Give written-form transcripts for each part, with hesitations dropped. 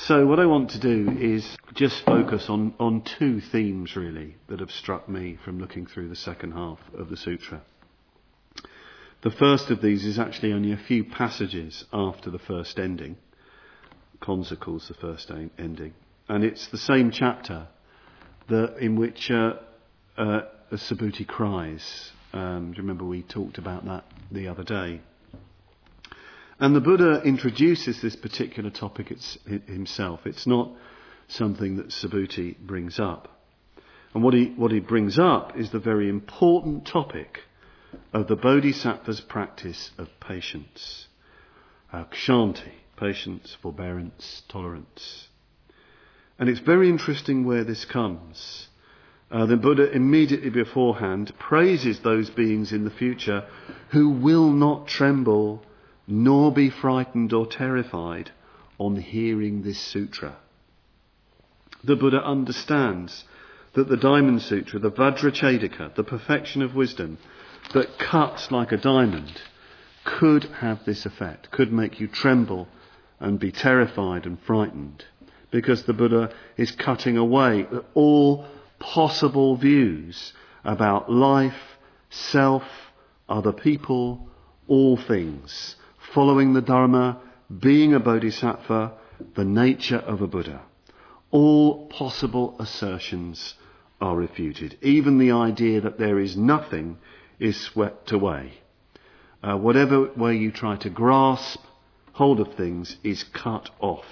So what I want to do is just focus on two themes really that have struck me from looking through the second half of the sutra. The first of these is actually only a few passages after the first ending. Kansa calls the first ending. And it's the same chapter in which Subhuti cries. Do you remember we talked about that the other day? And the Buddha introduces this particular topic himself. It's not something that Subhuti brings up. And what he brings up is the very important topic of the Bodhisattva's practice of patience. Kshanti, patience, forbearance, tolerance. And it's very interesting where this comes. The Buddha immediately beforehand praises those beings in the future who will not tremble nor be frightened or terrified on hearing this sutra. The Buddha understands that the Diamond Sutra, the Vajrachedika, the perfection of wisdom that cuts like a diamond, could have this effect, could make you tremble and be terrified and frightened, because the Buddha is cutting away all possible views about life, self, other people, all things, following the Dharma, being a Bodhisattva, the nature of a Buddha. All possible assertions are refuted. Even the idea that there is nothing is swept away. Whatever way you try to grasp hold of things is cut off.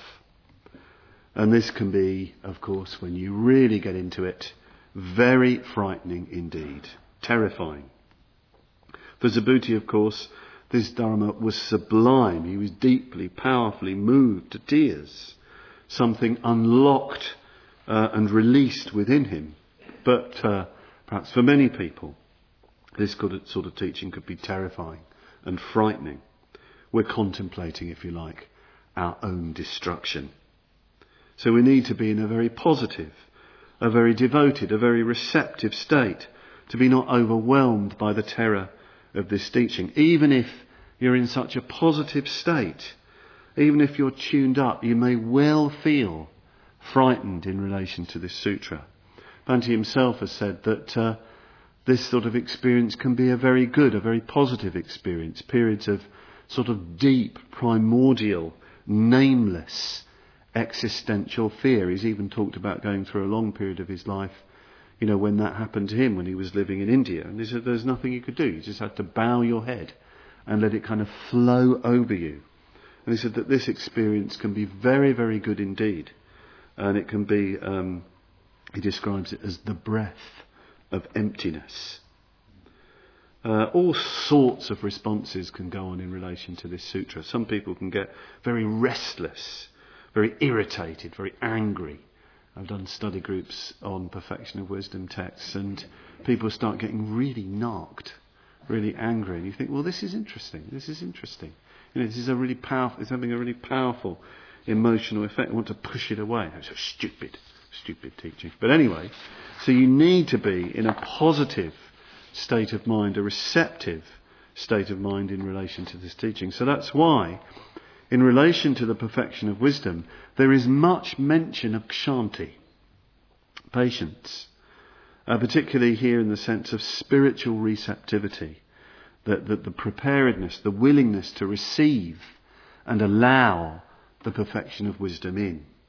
And this can be, of course, when you really get into it, very frightening indeed, terrifying. For Subhuti, of course, this Dharma was sublime. He was deeply, powerfully moved to tears. Something unlocked and released within him. But perhaps for many people, this sort of teaching could be terrifying and frightening. We're contemplating, if you like, our own destruction. So we need to be in a very positive, a very devoted, a very receptive state, to be not overwhelmed by the terror of this teaching. Even if you're in such a positive state, even if you're tuned up, you may well feel frightened in relation to this sutra. Bhante himself has said that this sort of experience can be a very good, a very positive experience. Periods of sort of deep, primordial, nameless, existential fear. He's even talked about going through a long period of his life, when that happened to him when he was living in India. And he said there's nothing you could do. You just had to bow your head and let it kind of flow over you. And he said that this experience can be very, very good indeed. And it can be, he describes it as the breath of emptiness. All sorts of responses can go on in relation to this sutra. Some people can get very restless, very irritated, very angry. I've done study groups on perfection of wisdom texts, and people start getting really knocked, really angry. And you think, well, this is interesting. This is interesting. This is a really powerful. It's having a really powerful emotional effect. I want to push it away. It's a stupid teaching. But anyway, so you need to be in a positive state of mind, a receptive state of mind in relation to this teaching. So that's why, in relation to the perfection of wisdom, there is much mention of kshanti, patience, particularly here in the sense of spiritual receptivity, that the preparedness, the willingness to receive and allow the perfection of wisdom in.